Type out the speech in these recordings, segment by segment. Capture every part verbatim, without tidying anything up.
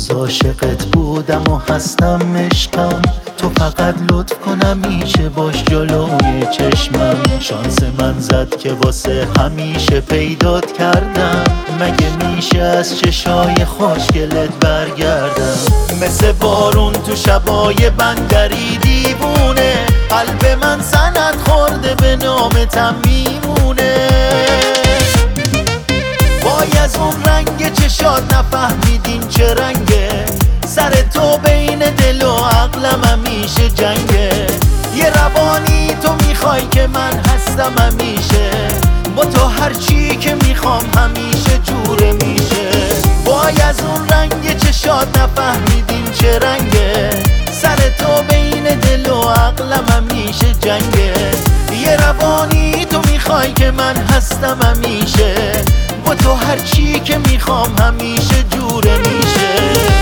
روز عاشقت بودم و هستم عشقم، تو فقط لطف کن همیشه باش جلوی چشمم. شانس من زد که واسه همیشه پیدات کردم، مگه میشه از چشای خوشگلت برگردم؟ مثل بارون تو شبای بندری دیوونه، قلب من سند خورده به نامتم میمونه. وای از اون رنگ چشات نفهمیدین چه رنگه، سر تو بین دل و عقلم همیشه جنگه. یه روانی تو میخوای که من هستم همیشه، با تو هر چی که میخوام همیشه جوره میشه. وای از اون رنگ چشات نفهمیدین چه رنگه، سر تو بین دل و عقلم همیشه جنگه. یه روانی تو میخوای که من هستم همیشه، با تو هر چی که میخوام همیشه جوره میشه.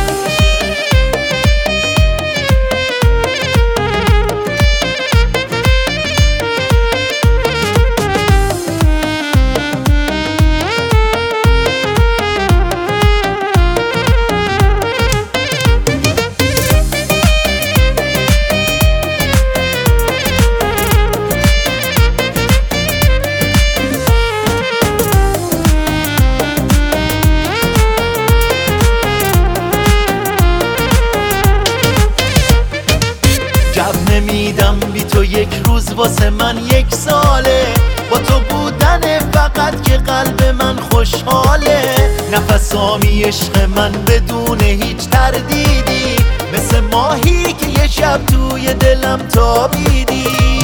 جب نمیدم بی تو یک روز واسه من یک ساله، با تو بودن فقط که قلب من خوشحاله. نفسامی عشق من بدون هیچ تردیدی، مثل ماهی که یه شب توی دلم تابیدی.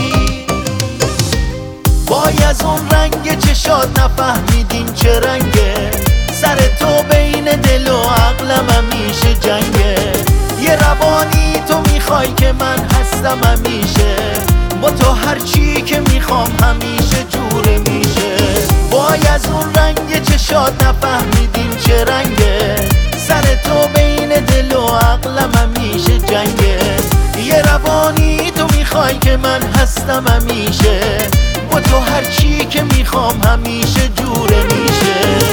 وای از اون رنگ چشات نفهمیدین چه رنگه، سر تو بین دل و عقلم همیشه جنگه. یه روانی تو میخوای که من هستم همیشه، با تو هر چی که میخوام همیشه جوره میشه. وای از اون رنگ چشات نفهمیدین چه رنگه، سر تو بین دل و عقلم همیشه جنگه. یه روانی تو میخوای که من هستم همیشه، با تو هر چی که میخوام همیشه جوره میشه.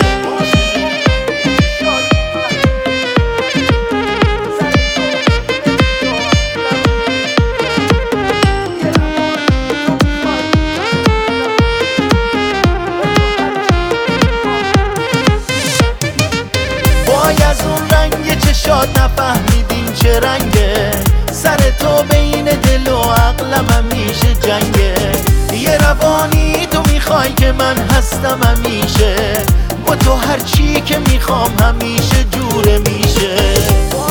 وای از اون رنگ چشات نفهمیدین چه رنگه، سر تو بین دل و عقلم همیشه جنگه. یه روانی تو میخوای که من هستم همیشه، با تو هر چی که میخوام همیشه جوره میشه.